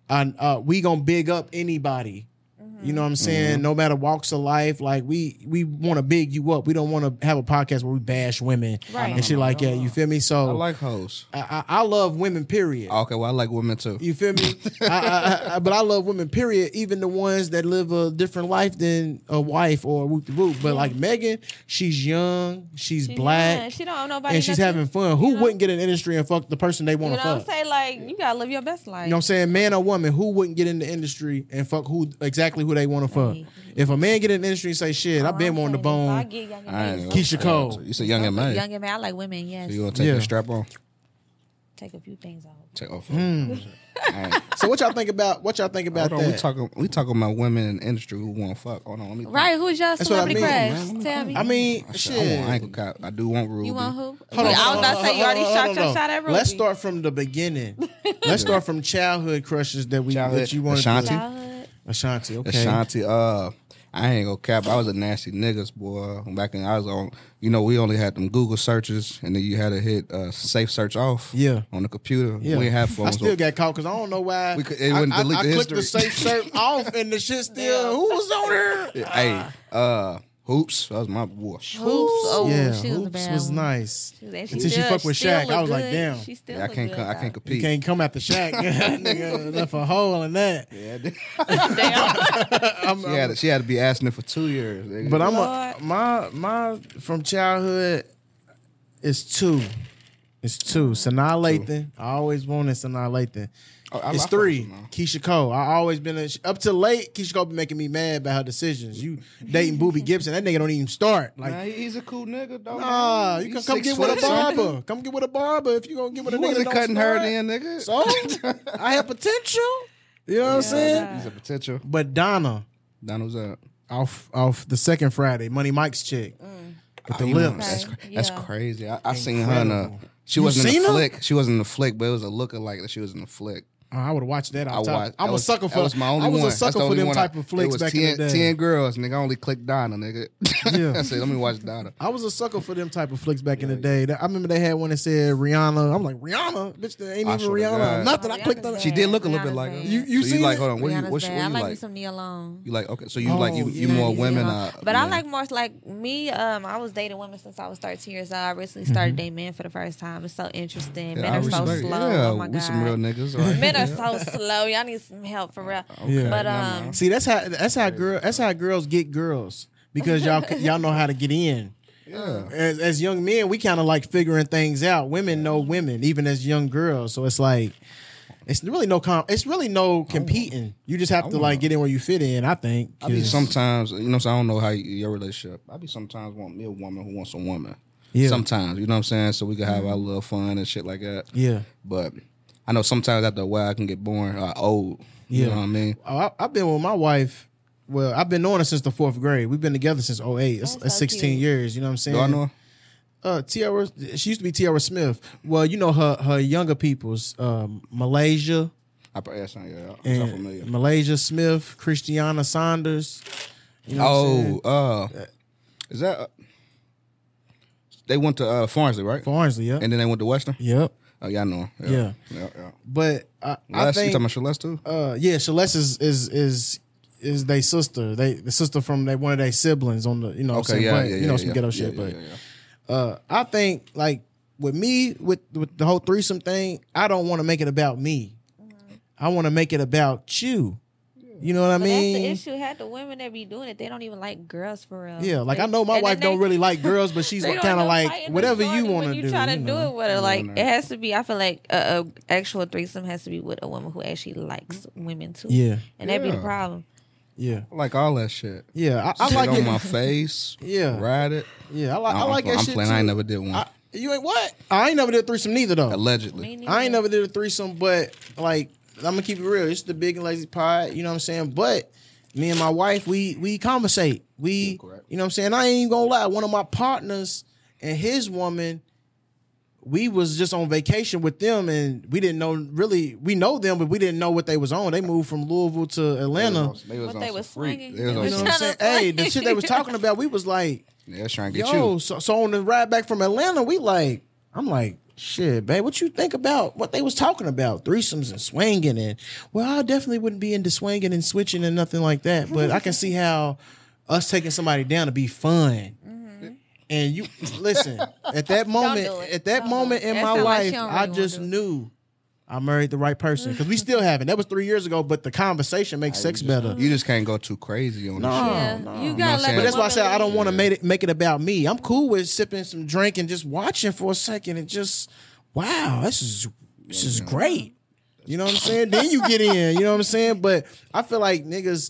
gonna big up anybody. You know what I'm saying? Mm-hmm. No matter walks of life, like we want to big you up. We don't want to have a podcast where we bash women Right. and shit like that. You feel me? So I like hoes. I love women. Period. Okay, well, I like women too. You feel me? But I love women, period. Even the ones that live a different life than a wife or whoop de whoop. But like Megan, she's young, she's black, Yeah, she don't owe nobody and she's nothing. having fun. Who You know? wouldn't get in the industry and fuck the person they want You to know what I'm fuck? saying? Like, you gotta live your best life. You know what I'm saying? Man or woman, who wouldn't get in the industry and fuck exactly who they want to fuck? If a man get in the industry and say, shit, I've been wanting to I bone get young and I ain't made. gonna- Keisha Cole. You said young and man. Young and man, I like women. Yes, So you gonna take Yeah. the strap on? take a few things off. Take off. Hmm. So what y'all think about Hold that? on, we talking about women in the industry who want to fuck. Hold on, let me. Right? Who's your That's what I celebrity mean, crush? Tell me. I mean, I shit. want ankle cap. I do want Ruby. You want who? Hold I was about to say you already hold shot on, your hold on. shot at Ruby. Let's start from the beginning. Let's start from childhood crushes that you wanted Ashanti. to. Childhood. Ashanti, okay. Ashanti, I ain't gonna cap. I was a nasty niggas boy. Back in I was on, we only had them Google searches, and then you had to hit safe search off. Yeah. On the computer. Yeah. We didn't have I phones. still got caught because I don't know why. It wouldn't delete I the clicked the history. safe search off and the shit still. Who was on there? Hey, Hoops. That was my boy. Hoops. Oh, yeah, she was a Hoops bad was one. nice. And Until she fucked with Shaq, I was like, damn. She still Yeah, I look can't. good, I can't though. You compete. can't come after Shaq. Nigga left a hole in that. Yeah, she had to be asking it for 2 years. Nigga. But Lord. my from childhood, It's two. Sanaa Lathan. I always wanted Sanaa Lathan. It's 3. Keisha Cole. I always been up to late. Keisha Cole been making me mad about her decisions. You dating Boobie Gibson, that nigga don't even start. Like, nah, he's a cool nigga, though. Nah, you can come get with a barber. Come get with a barber if you gonna get with a nigga. Wasn't that cutting don't her start. then, nigga. So I have potential. You know what I'm saying? He's a potential. But Donna, Donald's up. off the second Friday, Money Mike's chick with the lips. That's crazy. I seen her in a. She You wasn't in seen the her? flick. She wasn't in the flick, but it was a looking like that she was in the flick. I would have watched that. I watched. I'm a sucker for. That was my only I was one. a sucker That's the for only them one type of flicks it was back 10, in the day. 10 girls, nigga. I only clicked Donna, nigga. Yeah. I said, let me watch Donna. I was a sucker for them type of flicks back in the day. I remember they had one that said Rihanna. I'm like, Rihanna? Bitch, there ain't I even swear to Rihanna. God. Nothing. I clicked on it. She did look a little bit like her. You so seen like, it? hold on. What Rihanna's you bad. I like me like? some Nia Long. You like, okay, so you like, you yeah, more yeah. women. But I like more like me. I was dating women since I was 13 years old. I recently started dating men for the first time. It's so interesting. Men are so slow. Yeah, Oh my we god, some real niggas. Right? Men are so slow. Y'all need some help for real. Yeah. But See, that's how girls get girls because y'all know how to get in. Yeah. As young men, we kind of like figuring things out. Women know women, even as young girls. So it's like it's really no competing. You just have to like get in where you fit in. I think. I be 'cause- sometimes, you know, so I don't know how your relationship. I be sometimes want me a woman who wants a woman. Yeah. Sometimes, you know what I'm saying, so we can have our little fun and shit like that. Yeah. But I know sometimes after a while I can get boring, old. You know what I mean? I've been with my wife. Well, I've been knowing her since the 4th grade. We've been together since 2008. It's so 16 cute. years. You know what I'm saying? Do I know her? Tiara. She used to be Tiara Smith. Well, you know her younger people's Malaysia. I probably yeah, I'm And familiar. Malaysia Smith, Christiana Saunders. You know what I'm saying? Is that? They went to Farnsley, right? Farnsley, yeah. And then they went to Western. Yep. Oh yeah, I know. Yeah. yeah. But I Les, you think talking about Celeste too? yeah, Celeste is their sister. The sister from one of their siblings on the what I'm saying? But, you know, some ghetto shit. But I think like with me with the whole threesome thing, I don't want to make it about me. I want to make it about you. You know what I mean? that's the issue. Had the women that be doing it, they don't even like girls for real. Yeah, like I know my wife don't really like girls, but she's kind of like whatever you want to do. When you try to you do know? it with her, like it has to be. I feel like a actual threesome has to be with a woman who actually likes women too. Yeah, and that'd be the problem. Yeah, I like all that shit. Yeah, I Sit like on it. my face. Yeah, ride it. Yeah, I like that I'm shit playing. too. I ain't never did one. You ain't what? I ain't never did a threesome neither though. Allegedly, I ain't never did a threesome, but like I'm gonna keep it real. It's the Big and Lazy Pod. You know what I'm saying? But me and my wife, we conversate. You know what I'm saying? I ain't even gonna lie. One of my partners and his woman, we was just on vacation with them, and we didn't know really. We know them, but we didn't know what they was on. They moved from Louisville to Atlanta. They was What they was swinging. They was You on know some what I'm saying? Hey, the shit they was talking about, we was like, Yeah, they're trying to get yo, you. so on the ride back from Atlanta, I'm like, shit, babe, what you think about what they was talking about? Threesomes and swinging and, well, I definitely wouldn't be into swinging and switching and nothing like that, but I can see how us taking somebody down to be fun. And you, listen, at that moment, in That my sound like life, she don't I really just wanna do it. knew I married the right person. Because we still haven't. That was 3 years ago, but the conversation makes sex better. You just can't go too crazy on No, the shit. Yeah, no. you You know what gotta I'm let. saying? But that's why I said I don't want to to. make it about me. I'm cool with sipping some drink and just watching for a second and just, wow, this is great. You know what I'm saying? Then you get in. You know what I'm saying? But I feel like niggas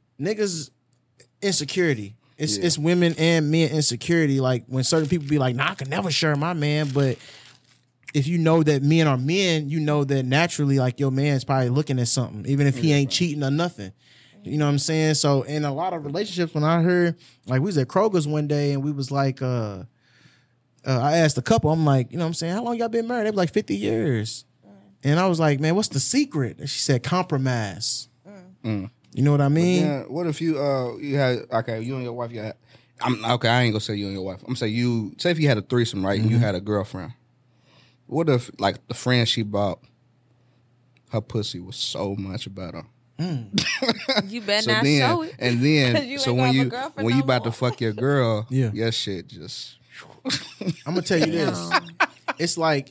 insecurity. It's women and men insecurity. Like when certain people be like, nah, I could never share my man. But if you know that men are men, you know that naturally like your man's probably looking at something, even if he ain't cheating or nothing. You know what I'm saying? So in a lot of relationships, when I heard, like we was at Kroger's one day and we was like, I asked a couple, I'm like, you know what I'm saying? How long y'all been married? They were like 50 years. And I was like, man, what's the secret? And she said, compromise. You know what I mean? Yeah. What if you had you and your wife I ain't gonna say you and your wife. I'm gonna say say if you had a threesome, right, and you had a girlfriend. What if like the friend she bought, her pussy was so much better? You better So not then, show it. and 'Cause then, you so ain't when gonna have you a girlfriend when you no about to more. fuck your girl, Yeah. your shit just. I'm gonna tell you this. It's like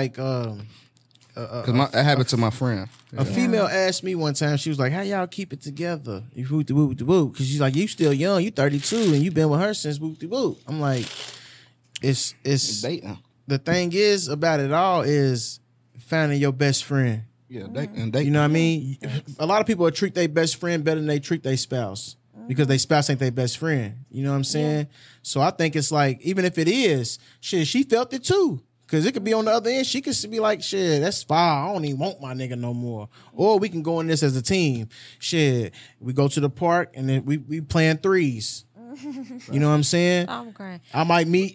Because that happened to my friend. a female asked me one time, she was like, how y'all keep it together? You whoop de whoop de whoop. Because she's like, you still young, you 32, and you been with her since whoop de whoop. I'm like, it's dating. the thing is about it all is finding your best friend. Yeah, dating. You know what I mean? A lot of people will treat their best friend better than they treat their spouse because their spouse ain't their best friend. You know what I'm saying? So I think it's like, even if it is, shit, she felt it too. Because it could be on the other end. She could be like, shit, that's fine. I don't even want my nigga no more. Or we can go in this as a team. Shit, we go to the park and then we playing threes. You know what I'm saying? I'm crying. I might meet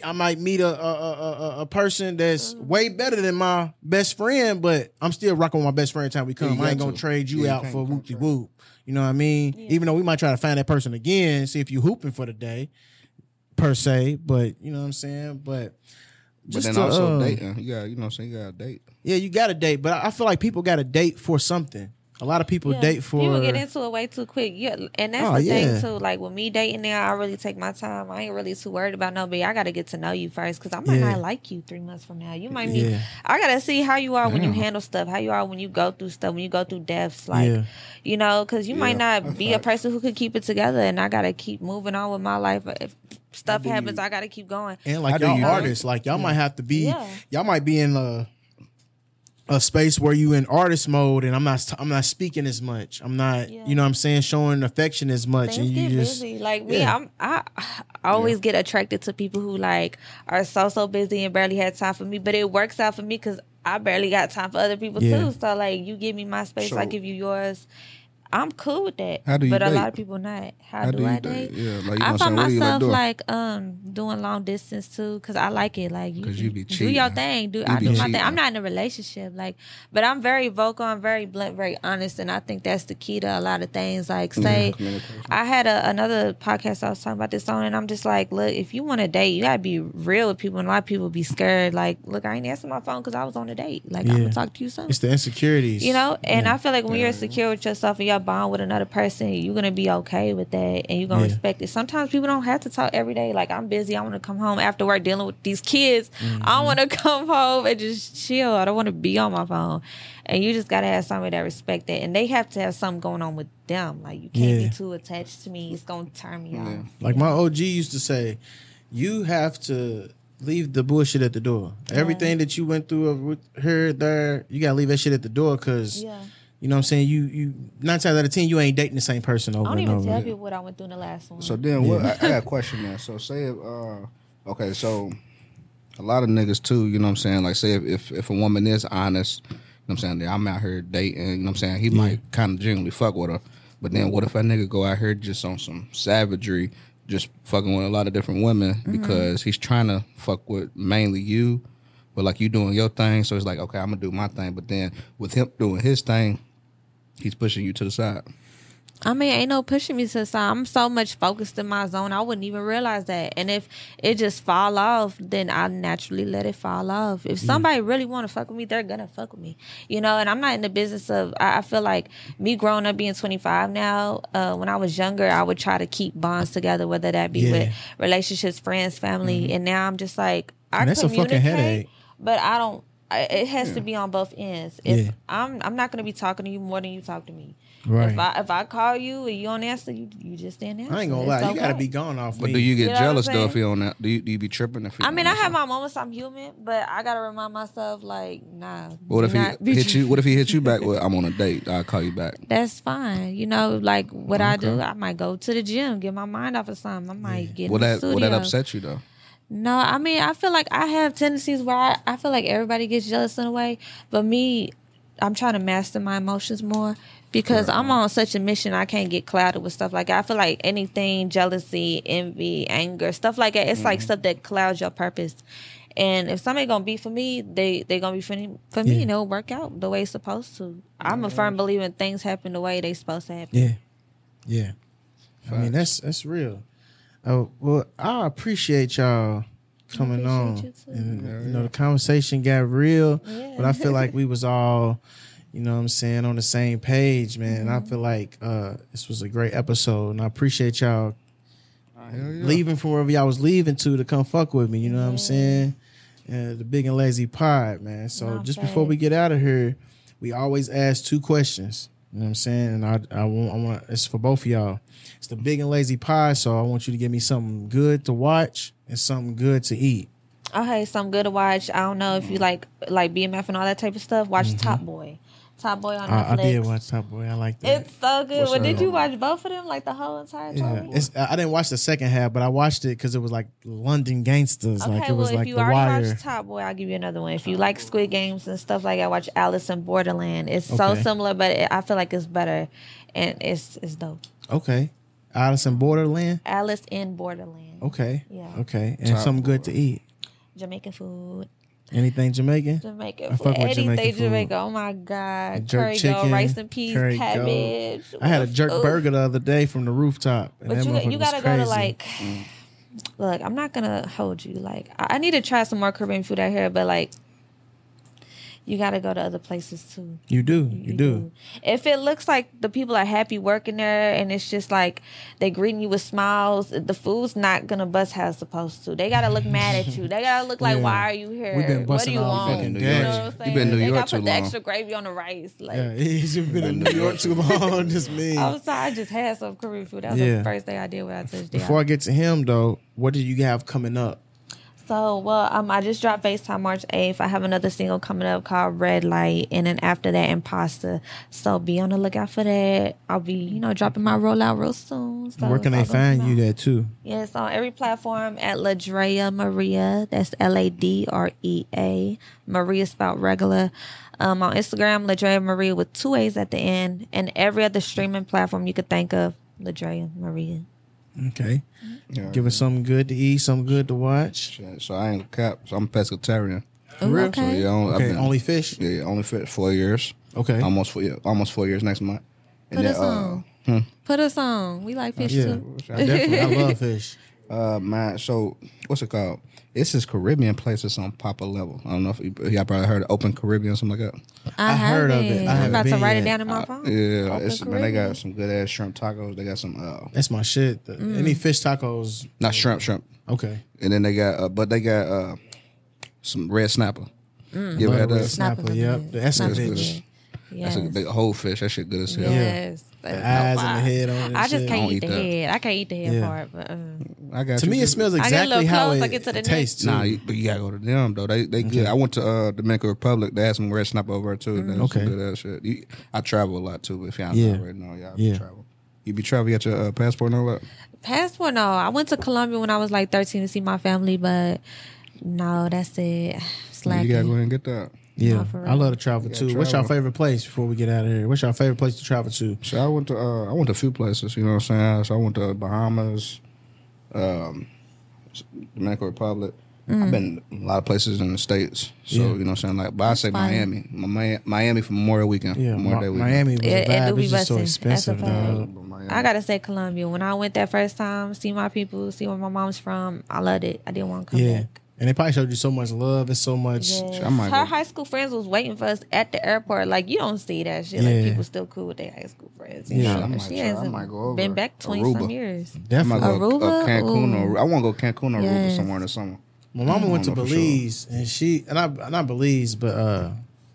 a person that's way better than my best friend, but I'm still rocking with my best friend time we come. I ain't gonna trade you out for whoop de whoop. You know what I mean? Yeah. Even though we might try to find that person again, see if you hooping for the day, per se. But you know what I'm saying? But then also dating. You got, you know what I'm saying? You got to date. Yeah, you got to date. But I feel like people got to date for something. A lot of people date for... People get into it way too quick. Yeah, and that's the thing, too. Like, with me dating now, I really take my time. I ain't really too worried about nobody. I got to get to know you first, because I might not like you 3 months from now. You might meet... I got to see how you are when you handle stuff, how you are when you go through stuff, when you go through deaths. Like, you know, because you might not be a person who could keep it together, and I got to keep moving on with my life. If stuff happens, I got to keep going. And like y'all artists, like y'all might have to be... Y'all might be in a space where you in artist mode, and I'm not speaking as much. I'm not, you know what I'm saying, showing affection as much. Things and you get just busy. Like me, I always get attracted to people who like are so busy and barely had time for me. But it works out for me because I barely got time for other people too. So like, you give me my space, I give you yours. I'm cool with that. How do you but date? A lot of people not. How do I date? Yeah, like, you I know find what myself like doing long distance too, because I like it. Like you be do cheating. your thing. I do my thing. I'm not in a relationship, like, but I'm very vocal. I'm very blunt, very honest, and I think that's the key to a lot of things. Like, say, I had another podcast I was talking about this on, and I'm just like, look, if you want to date, you gotta be real with people. And a lot of people be scared. Like, look, I ain't answering my phone because I was on a date. Like, I'm gonna talk to you soon. It's the insecurities, you know. And I feel like when you're secure with yourself and you're bond with another person, you're gonna be okay with that, and you're gonna respect it. Sometimes people don't have to talk every day. Like, I'm busy, I want to come home after work dealing with these kids. I want to come home and just chill. I don't want to be on my phone. And you just gotta have somebody that respect that, and they have to have something going on with them. Like, you can't be too attached to me. It's gonna turn me on. Like my OG used to say, you have to leave the bullshit at the door. Everything that you went through with her there, you gotta leave that shit at the door, because you know what I'm saying? You 9 times out of 10, you ain't dating the same person over and over. I don't even tell people what I went through in the last one. So then, what? I got a question there. So say, okay, so a lot of niggas too, you know what I'm saying? Like, say if a woman is honest, you know what I'm saying, I'm out here dating, you know what I'm saying? He might kind of genuinely fuck with her. But then what if a nigga go out here just on some savagery, just fucking with a lot of different women because he's trying to fuck with mainly you, but like you doing your thing, so it's like, okay, I'm gonna do my thing. But then with him doing his thing, he's pushing you to the side. I mean, ain't no pushing me to the side. I'm so much focused in my zone, I wouldn't even realize that. And if it just fall off, then I naturally let it fall off. If somebody really want to fuck with me, they're gonna fuck with me, you know. And I'm not in the business of. I feel like me growing up, being 25 now. When I was younger, I would try to keep bonds together, whether that be with relationships, friends, family. And now I'm just like, that's a fucking headache. But I don't. It has to be on both ends. If I'm not gonna be talking to you more than you talk to me. Right. If I call you and you don't answer, you just didn't answer. I ain't gonna lie, you gotta be gone off. But do you get jealous though if you on that? Do you be tripping if you? I mean, I have my moments. I'm human, but I gotta remind myself, like, nah. What if he hit you? What if he hit you back? Well, I'm on a date. I'll call you back. That's fine. You know, like what I do. I might go to the gym, get my mind off of something. I might get in the studio. Will that upset you though? No, I mean, I feel like I have tendencies where I feel like everybody gets jealous in a way, but me, I'm trying to master my emotions more because I'm on such a mission. I can't get clouded with stuff like that. I feel like anything, jealousy, envy, anger, stuff like that, it's like stuff that clouds your purpose. And if somebody gonna be for me, they gonna be for me, and it'll work out the way it's supposed to. I'm a firm believer in things happen the way they supposed to happen. Yeah. I mean, that's real. Oh, well, I appreciate y'all coming on. And, you know, the conversation got real, but I feel like we was all, you know what I'm saying, on the same page, man. I feel like this was a great episode, and I appreciate y'all leaving from wherever y'all was leaving to come fuck with me, you know what I'm saying? The Big and Lazy Pod, man. So just before we get out of here, we always ask 2 questions. You know what I'm saying? And I want it's for both of y'all. It's the Big and Lazy Pod, so I want you to give me something good to watch and something good to eat. Okay, something good to watch. I don't know if you like BMF and all that type of stuff. Watch Top Boy. Top Boy on Netflix. I did watch Top Boy. I like that. It's so good. What's Well, that did you on? watch both of them, like the whole entire time? I didn't watch the second half, but I watched it because it was like London Gangsters. Okay, like it was well, if like you The already Wire. watched Top Boy, I'll give you another one. If you like Squid Games and stuff like that, watch Alice in Borderland. It's so Okay. similar, but I feel like it's better, and it's dope. Okay. Alice in Borderland. Alice in Borderland. Okay. Yeah. Okay. And Top something good to eat. Jamaican food. Anything Jamaican? Jamaican I food. fuck with Anything Jamaican food. Jamaican. Oh my God. Jerk Curry chicken, goat, rice and peas, curry goat. cabbage. I had a jerk Ooh. burger the other day from the rooftop. And But that you motherfucker gotta was go to crazy. like, look, I'm not gonna hold you. Like, I need to try some more Caribbean food out here, but like, you gotta go to other places too. You do. You do. If it looks like the people are happy working there and it's just like they greeting you with smiles, the food's not gonna bust how it's supposed to. They gotta look mad at you. They gotta look like, Yeah. why are you here? We've been What do busting you all want? fucking New day. You York. know what I'm saying? You been in New They York gotta too put the long. extra gravy on the rice. Like, Yeah, he's been in New York too long. Just me. I'm sorry, I just had some Korean food. That was Yeah. the first thing I did when I touched down. Before I get to him though, what do you have coming up? So, well, I just dropped FaceTime March 8th. I have another single coming up called Red Light, and then after that, Imposter. So be on the lookout for that. I'll be, dropping my rollout real soon. So Where can it's they all gonna find come you out. there too? Yes, on every platform at Ladrea Maria. That's LADREA. Maria spelled regular. On Instagram, Ladrea Maria with 2 A's at the end, and every other streaming platform you could think of, Ladrea Maria. Okay. Yeah. Give us something good to eat, something good to watch. Shit, so I ain't cap. So I'm a pescatarian. Ooh, real? So okay. yeah, Okay, only fish. Yeah, only fit 4 years. Okay. Almost 4 years next month. Put us on. Put us on. We like fish Yeah, too. definitely. I love fish. Man, so what's it called? It's this Caribbean place that's on Papa Level. I don't know if y'all probably heard of Open Caribbean or something like that. I heard of haven't. it. I I'm haven't about to been write yet. it down in my phone. Yeah, Open man, they Caribbean. got some good ass shrimp tacos. They got some That's my shit. Any fish tacos. not shrimp. Okay. And then they got but they got some red snapper. You ever had Love red that? snapper. Snapper, Yep. yeah. That's a Snapper, bitch. yeah. That's a big whole fish. That shit good as hell. Yes. The eyes and the head on it. and I just shit. can't don't eat eat the that. head. I can't eat the head Yeah. part. But I got To you. me, it smells get a exactly little how close, it, I get to the it tastes too. Nah, but you gotta go to them though. They good. I went to Dominican Republic. They had some red snapper over there too. That's Okay. some good ass shit. I travel a lot too. If y'all Yeah. know right now, y'all Yeah. travel. You be traveling, you got your passport and all that. passport, no. I went to Colombia when I was like 13 to see my family, but no, that's it. Slacking. You gotta go ahead and get that. Yeah, No, for real. I love to travel Yeah, too. What's your travel. favorite place before we get out of here? What's your favorite place to travel to? So I went to a few places. You know what I'm saying? So I went to Bahamas, Dominican Republic. I've been a lot of places in the States. So Yeah. you know what I'm saying? Like, but I say fine. Miami. Miami for Memorial Weekend. Yeah, Memorial Day weekend. Miami was Yeah, a it vibe. do be It's just so bussin'. expensive, That's a fact. dog. But Miami- I gotta say Colombia. When I went that first time, see my people, see where my mom's from, I loved it. I didn't want to come Yeah, back. and they probably showed you so much love and so much. Yes. I might Her go. high school friends was waiting for us at the airport. Like, you don't see that shit. Yeah. Like, people still cool with their high school friends. You Yeah. know? I might She try. I hasn't might go over been back 20 some Aruba. years. I might Definitely. go Aruba? Cancun. Ooh. Or I want to go Cancun or Aruba Yes. somewhere in the summer. My mama went to I don't know for Belize, and she and I not Belize, but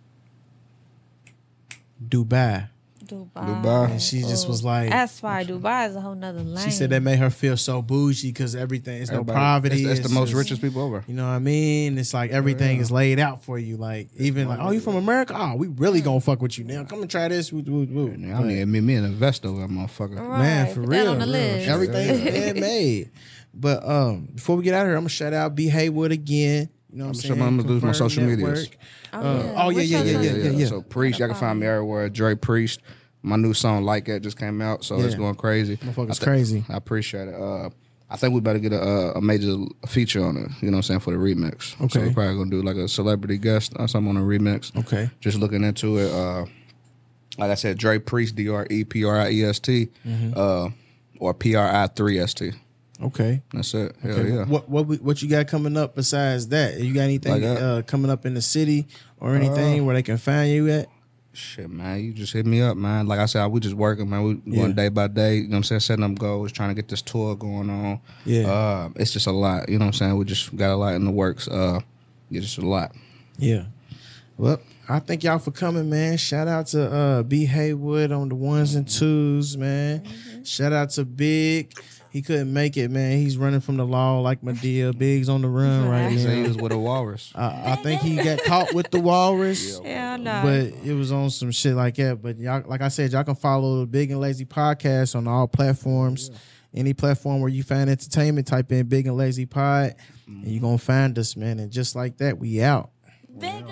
Dubai. Dubai. And she just was Ooh. like- That's fine. Dubai is a whole nother lane. She said that made her feel so bougie because everything is no Everybody- poverty. That's it's the most just- richest people over. You know what I mean? It's like everything is laid out for you. Like even like, oh, you from America? Oh, we really gonna fuck with you now. Come and try this. Woo, woo, woo. I need to meet me an investor, that motherfucker. Right. Man, for Put real, that on the real. list. Everything's handmade. But before we get out of here, I'm gonna shout out B Haywood again. You know what I'm saying? I'm gonna do my Confirmed social medias. Network. Oh, yeah, What's yeah, your yeah, social- yeah. So Priest, y'all can find me everywhere. Dre Priest. My new song Like That just came out, so it's Yeah. going crazy. Motherfucker's crazy. I appreciate it. I think we better get a major feature on it. You know what I'm saying, for the remix. So Okay. we're probably gonna do like a celebrity guest or something on a remix. Okay. Just looking into it. Like I said, Dre Priest, DREPRIEST, or PRI3ST. Okay. That's it. Hell Okay. yeah. What you got coming up besides that? You got anything Like that? coming up in the city or anything where they can find you at? Shit, man, you just hit me up, man. Like I said, we just working, man. We Yeah. going day by day. You know what I'm saying? Setting up goals, trying to get this tour going on. Yeah. It's just a lot. You know what I'm saying? We just got a lot in the works. Yeah, just a lot. Yeah. Well, I thank y'all for coming, man. Shout out to B Haywood on the ones and twos, man. Shout out to Big. He couldn't make it, man. He's running from the law like Madea. Big's on the run right He said he now. was with a walrus. I think he got caught with the walrus. Yeah, I know. But it was on some shit like that. But y'all, like I said, y'all can follow the Big and Lazy podcast on all platforms. Any platform where you find entertainment, type in Big and Lazy Pod, and you're going to find us, man. And just like that, we out. Thank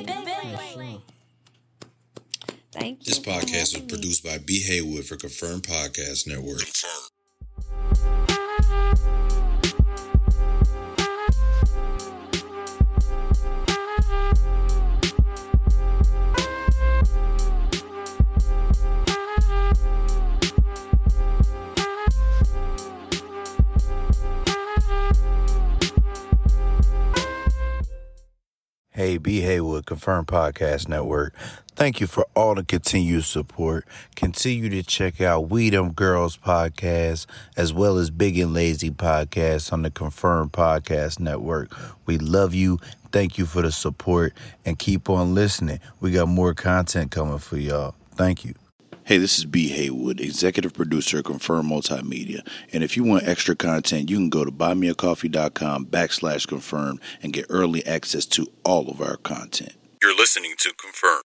you. This podcast was produced by B. Haywood for Confirmed Podcast Network. Hey, B. Haywood, Confirmed Podcast Network. Thank you for all the continued support. Continue to check out We Them Girls podcast, as well as Big and Lazy podcast on the Confirmed Podcast Network. We love you. Thank you for the support, and keep on listening. We got more content coming for y'all. Thank you. Hey, this is B. Haywood, executive producer of Confirmed Multimedia. And if you want extra content, you can go to buymeacoffee.com/confirmed and get early access to all of our content. You're listening to Confirmed.